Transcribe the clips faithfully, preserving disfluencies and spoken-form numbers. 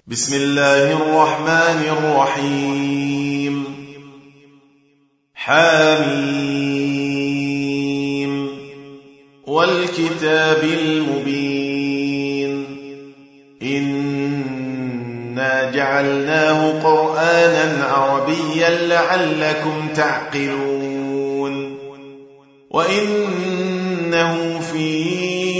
بسم الله الرحمن الرحيم. حاميم والكتاب المبين إنا جعلناه قرآنا عربيا لعلكم تعقلون وإنه في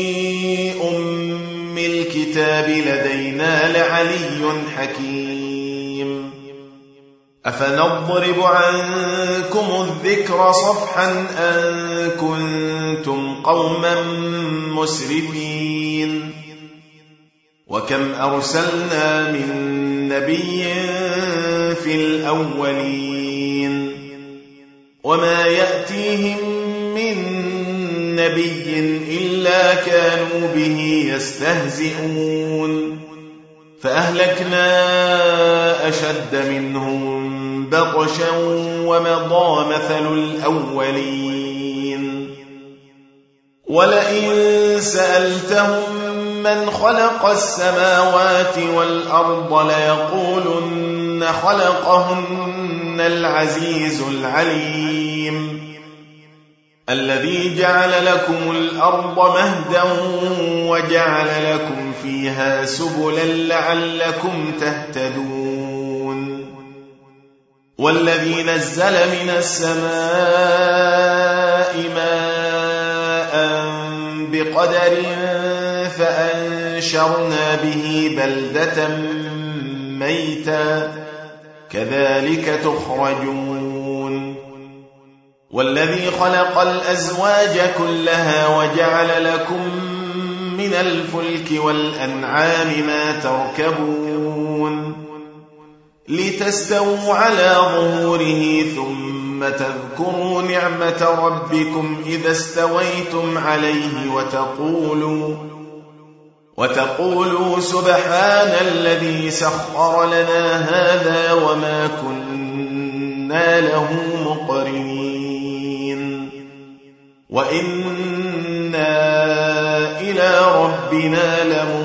أم الكتاب لدينا لعلي حكيم. أفنضرب عنكم الذكر صفحا أن كنتم قوما مسرفين. وكم أرسلنا من نبي في الأولين وما يأتيهم من نبي إلا كانوا به يستهزئون فأهلكنا أشد منهم بطشا ومضى مثل الأولين. ولئن سألتهم من خلق السماوات والأرض ليقولن خلقهن العزيز العليم الذي جعل لكم الأرض مهدا وجعل لكم فيها سبلا لعلكم تهتدون. والذي نزل من السماء ماء بقدر فأنشرنا به بلدة ميتا كذلك تخرجون. والذي خلق الأزواج كلها وجعل لكم من الفلك والأنعام ما تركبون لتستووا على ظهوره ثم تذكروا نعمة ربكم إذا استويتم عليه وتقولوا, وتقولوا سبحان الذي سخر لنا هذا وما كنا له مقرنين وإنا إلى ربنا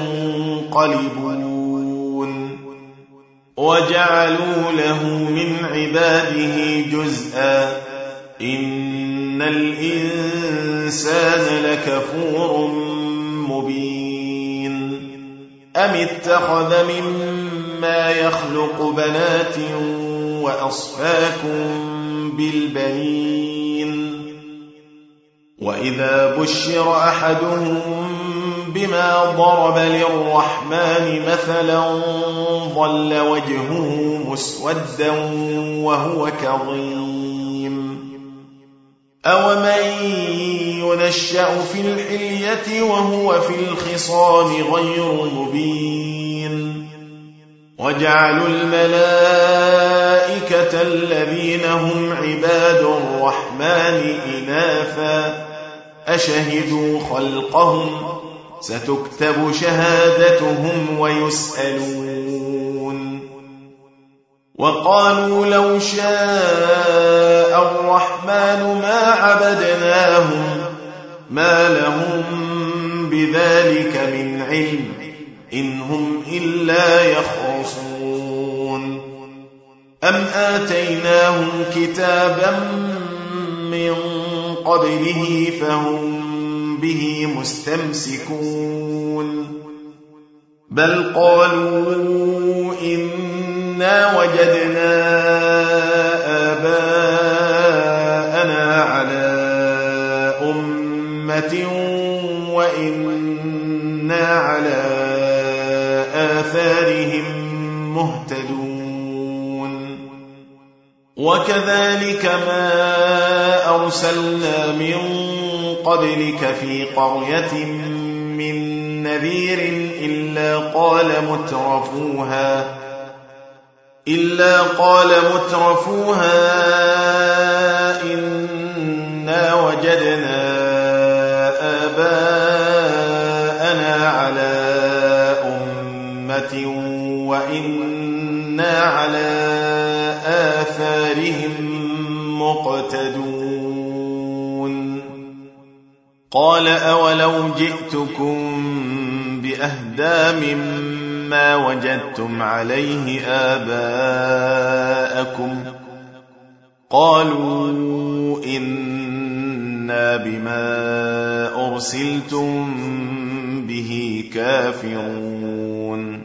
لمنقلبون. وجعلوا له من عباده جزءا إن الإنسان لكفور مبين. أم اتخذ مما يخلق بنات وأصفاكم بالبنين وإذا بشر أحدهم بما ضرب للرحمن مثلا ظل وجهه مسودا وهو كظيم. أومن ينشأ في الحلية وهو في الخصام غير مبين. وجعلوا الملائكة الذين هم عباد الرحمن إناثا أشهدوا خلقهم ستكتب شهادتهم ويسألون. وقالوا لو شاء الرحمن ما عبدناهم ما لهم بذلك من علم إن هم إلا يخرصون. أم آتيناهم كتابا من قبله فهم به مستمسكون بل قالوا إنا وجدنا آباءنا على أمة وإنا على آثارهم مهتدون. وكذلك ما أرسلنا من قبلك في قرية من نذير إلا قال مترفوها إلا قال مترفوها إنا وجدنا آباءنا على أمة وإنا على آثارهم مقتدون. قال أولو جئتكم بأهدى مما ما وجدتم عليه آباءكم قالوا إنا بما أرسلتم به كافرون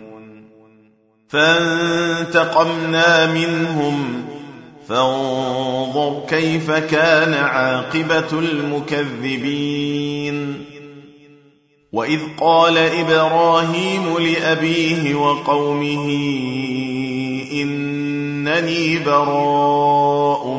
فانتقمنا منهم فانظر كيف كان عاقبة المكذبين وإذ قال إبراهيم لأبيه وقومه إنني براء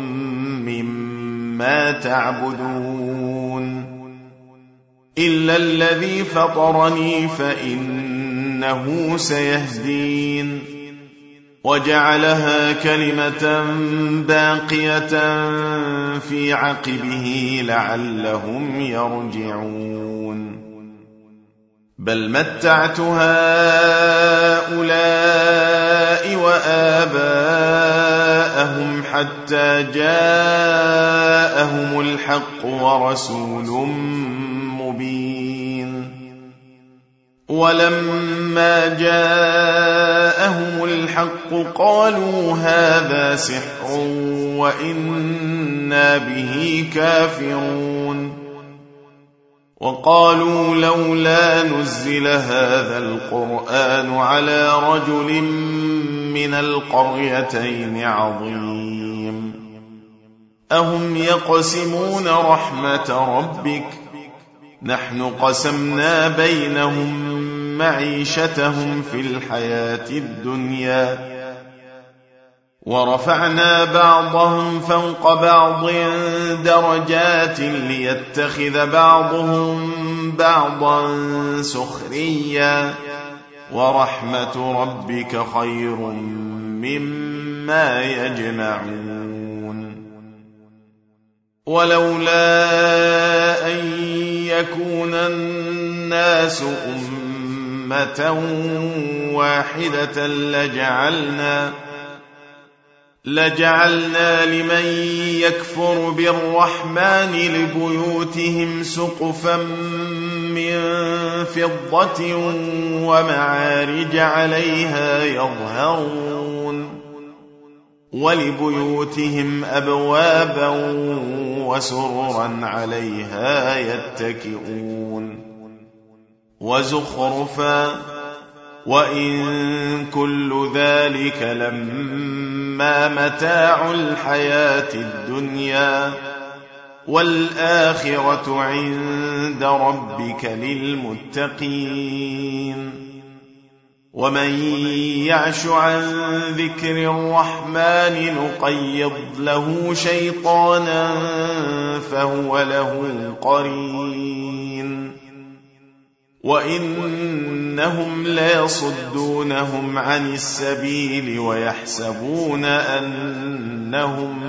مما تعبدون إلا الذي فطرني فإنه سيهدين وجعلها كلمة باقية في عقبه لعلهم يرجعون بل متعت هؤلاء وآباءهم حتى جاءهم الحق ورسول مبين ولما جاءهم الحق قالوا هذا سحر وإنا به كافرون وقالوا لولا نزل هذا القرآن على رجل من القريتين عظيم أهم يقسمون رحمة ربك نحن قسمنا بينهم معيشتهم في الحياة الدنيا ورفعنا بعضهم فوق بعض درجات ليتخذ بعضهم بعضا سخريا ورحمة ربك خير مما يجمعون ولولا أن يكون الناس أمة واحدة لجعلنا لجعلنا لمن يكفر بالرحمن لبيوتهم سقفا من فضة ومعارج عليها يظهرون ولبيوتهم أبوابا وسررا عليها يتكئون وزخرفا وإن كل ذلك لما متاع الحياة الدنيا والآخرة عند ربك للمتقين ومن يعش عن ذكر الرحمن نقيض له شيطانا فهو له قرين وإنهم ليصدونهم عن السبيل ويحسبون أنهم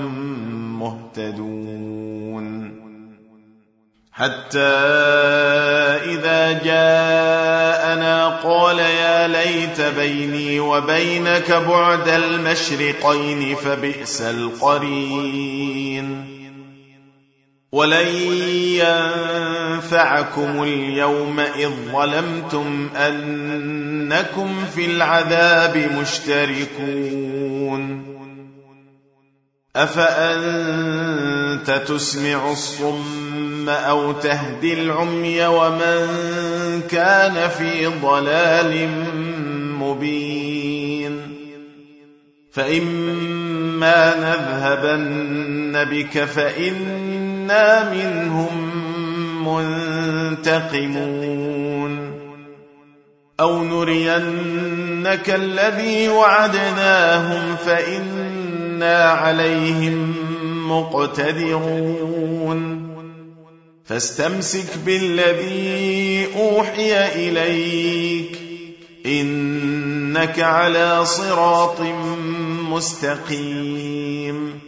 مهتدون حتى إذا جاءنا قال يا ليت بيني وبينك بعد المشرقين فبئس القرين ولن ينفعكم اليوم إذ ظلمتم أنكم في العذاب مشتركون أفأنت تسمع الصم أو تهدي العمي ومن كان في ضلال مبين فإما نذهبن بك فإنا منهم منتقمون أو نرينك الذي وعدناهم فإنا عليهم مقتدرون فاستمسك بالذي أوحي إليك إنك على صراط مستقيم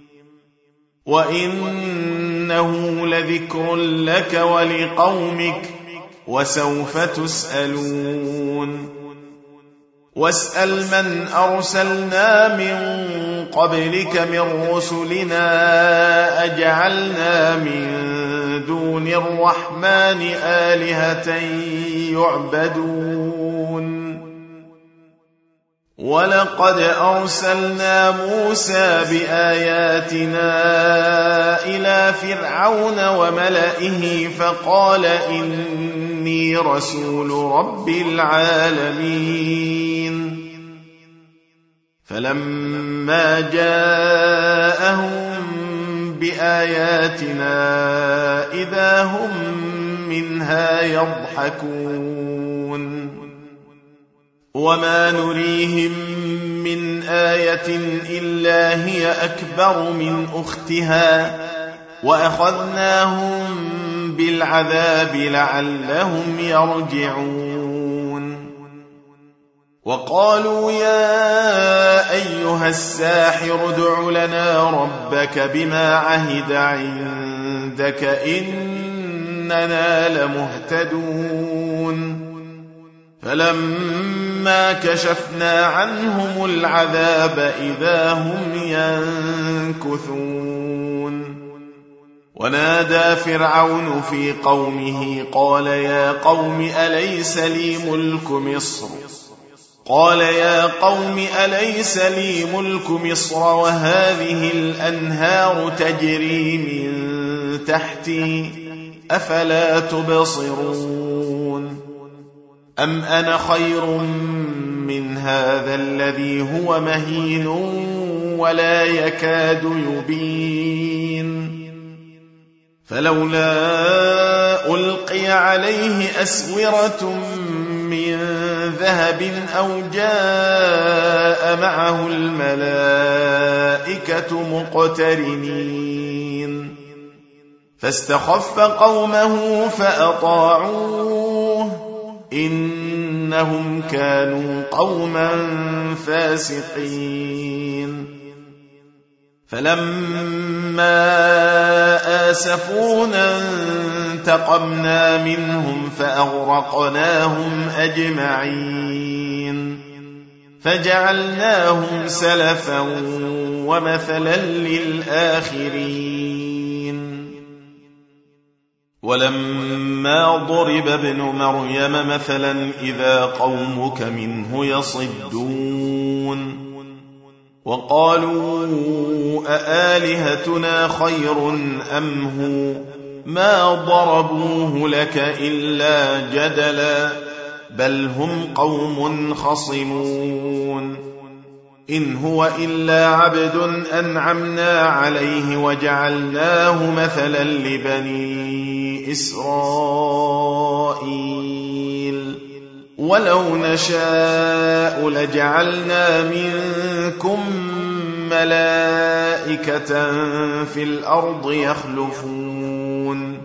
وإنه لذكر لك ولقومك وسوف تسألون واسأل من أرسلنا من قبلك من رسلنا أجعلنا من دون الرحمن آلهة يعبدون ولقد أرسلنا موسى بآياتنا إلى فرعون وملئه فقال إني رسول رب العالمين فلما جاءهم بآياتنا إذا هم منها يضحكون وما نريهم من آية إلا هي أكبر من أختها وأخذناهم بالعذاب لعلهم يرجعون وقالوا يا أيها الساحر ادع لنا ربك بما عهد عندك إننا لمهتدون فلما كشفنا عنهم العذاب إذا هم ينكثون ونادى فرعون في قومه قال يا قوم أليس لي ملك مصر قال يا قوم أليس لي ملك مصر وهذه الأنهار تجري من تحتي أفلا تبصرون أم أنا خير من هذا الذي هو مهين ولا يكاد يبين فلولا ألقي عليه أسورة من ذهب أو جاء معه الملائكة مقترنين فاستخف قومه فأطاعوه إنهم كانوا قوما فاسقين فلما آسفونا انتقمنا منهم فأغرقناهم أجمعين فجعلناهم سلفا ومثلا للآخرين ولما ضرب ابن مريم مثلا إذا قومك منه يصدون وقالوا أآلهتنا خير أم هو ما ضربوه لك إلا جدلا بل هم قوم خصمون إن هو إلا عبد أنعمنا عليه وجعلناه مثلا لبني إسرائيل ولو نشاء لجعلنا منكم ملائكة في الأرض يخلفون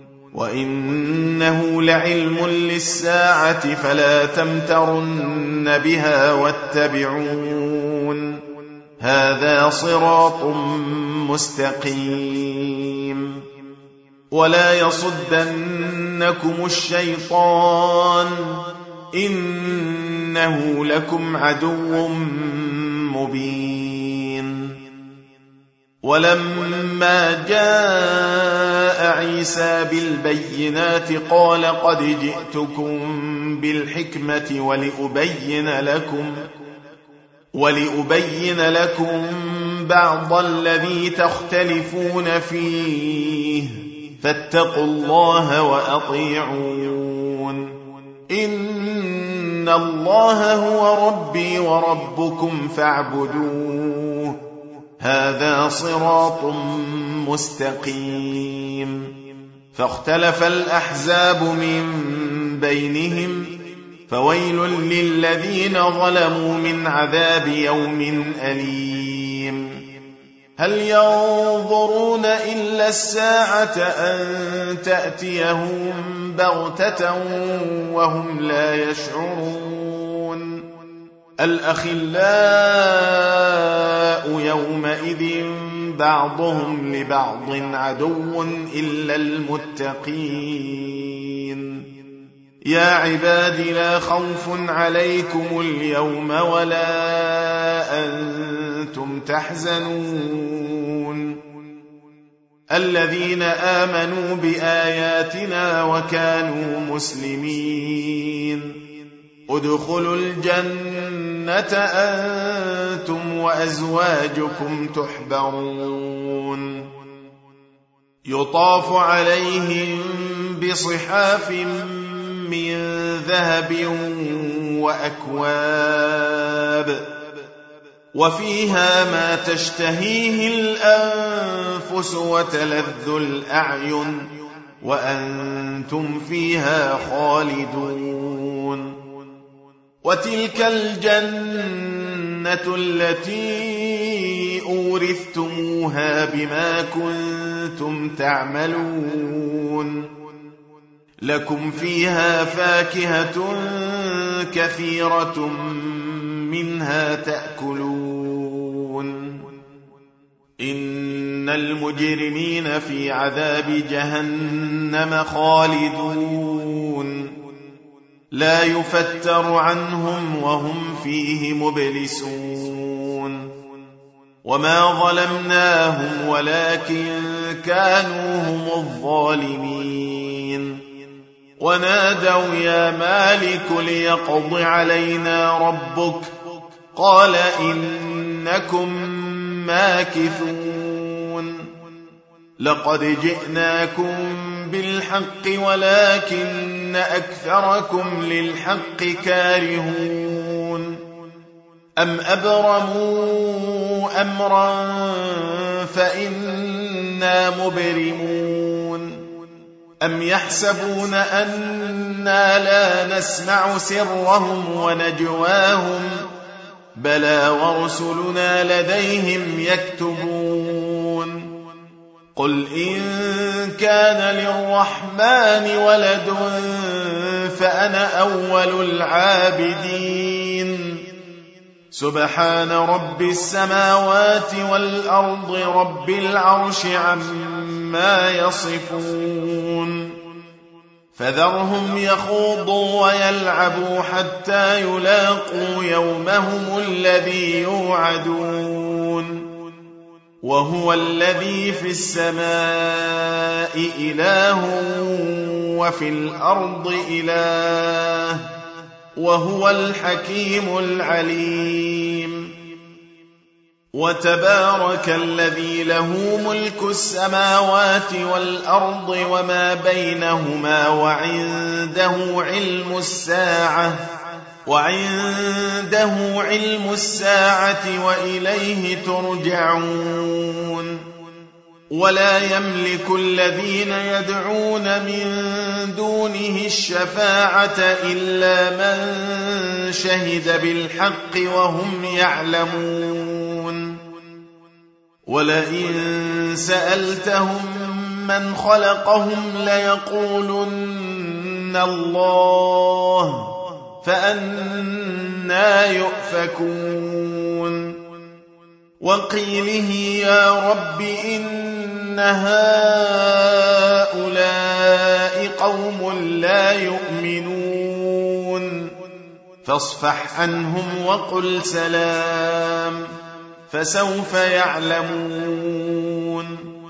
وإنه لعلم للساعة فلا تمترن بها واتبعون هذا صراط مستقيم ولا يصدنكم الشيطان إنه لكم عدو مبين ولما جاء عيسى بالبينات قال قد جئتكم بالحكمة ولأبين لكم ولأبين لكم بعض الذي تختلفون فيه فاتقوا الله وأطيعون إن الله هو ربي وربكم فاعبدوه هذا صراط مستقيم فاختلف الأحزاب من بينهم فويل للذين ظلموا من عذاب يوم أليم هل ينظرون إلا الساعة أن تأتيهم بغتة وهم لا يشعرون الأخلاء يومئذ بعضهم لبعض عدو إلا المتقين يا عباد لا خوف عليكم اليوم ولا أنتم تحزنون الذين آمنوا بآياتنا وكانوا مسلمين ادخلوا الجنة أنتم وأزواجكم تحبرون يطاف عليهم بصحاف من ذهب وأكواب وفيها ما تشتهيه الأنفس وتلذ الأعين وأنتم فيها خالدون وتلك الجنة التي أورثتموها بما كنتم تعملون لكم فيها فاكهة كثيرة منها تأكلون إن المجرمين في عذاب جهنم خالدون لا يفتر عنهم وهم فيه مبلسون وما ظلمناهم ولكن كانوا هم الظالمين ونادوا يا مالك ليقض علينا ربك قال إنكم ماكثون لقد جئناكم بالحق ولكن أكثركم للحق كارهون أم أبرموا أمرا فإنا مبرمون أم يحسبون أنا لا نسمع سرهم ونجواهم بلى ورسلنا لديهم يكتبون قل إن كان للرحمن ولد فأنا أول العابدين سبحان رب السماوات والأرض رب العرش عما يصفون فذرهم يخوضوا ويلعبوا حتى يلاقوا يومهم الذي يوعدون وهو الذي في السماء إله وفي الأرض إله وهو الحكيم العليم وتبارك الذي له ملك السماوات والأرض وما بينهما وعنده علم الساعة وعنده علم الساعة وإليه ترجعون ولا يملك الذين يدعون من دونه الشفاعة إلا من شهد بالحق وهم يعلمون ولئن سألتهم من خلقهم ليقولن الله فأنى يؤفكون وقيله يا رب إن هؤلاء قوم لا يؤمنون فاصفح عنهم وقل سلام فسوف يعلمون